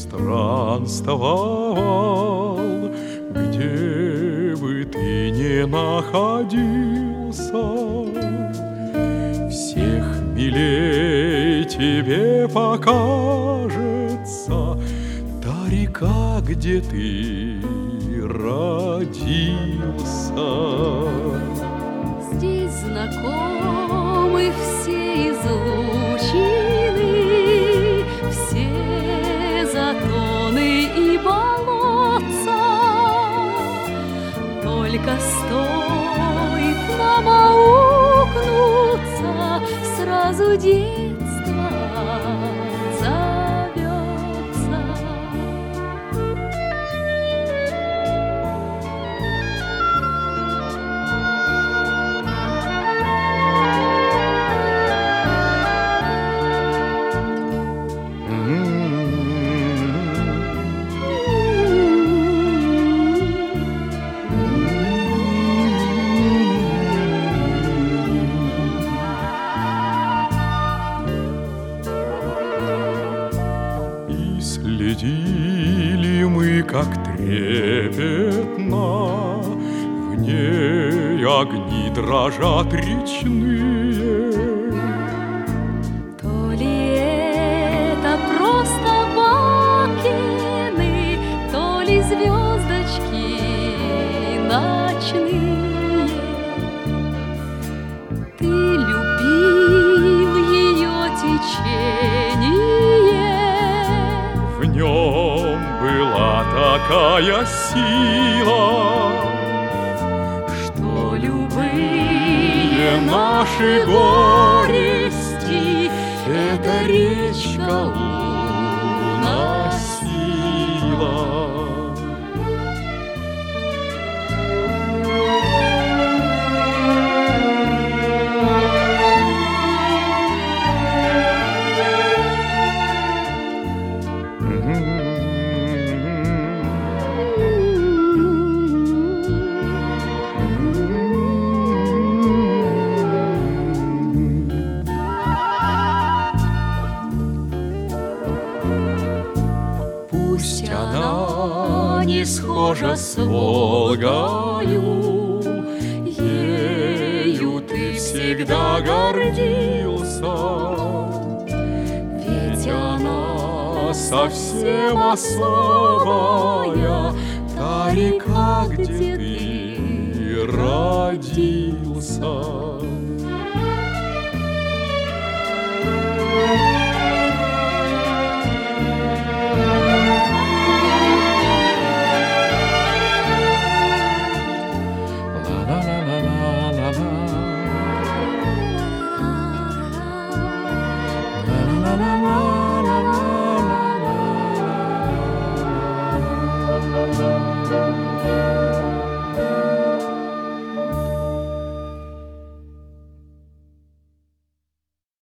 странствовал, где бы ты ни находился, всех милей тебе покажется та река, где ты родился. Здесь знакомы все излучины, все затоны и болотца. Только стоит нам аукнуться, сразу детство зовется. Следили мы, как трепетно в ней огни дрожат речные. То ли это просто бакины, то ли звездочки ночные. Ты любил ее течение, В нем была такая сила, что любые наши горести эта речка уносила. Пусть она не схожа с Волгою, ею ты всегда гордился, ведь она совсем особая, та река, где ты родился. Thank you.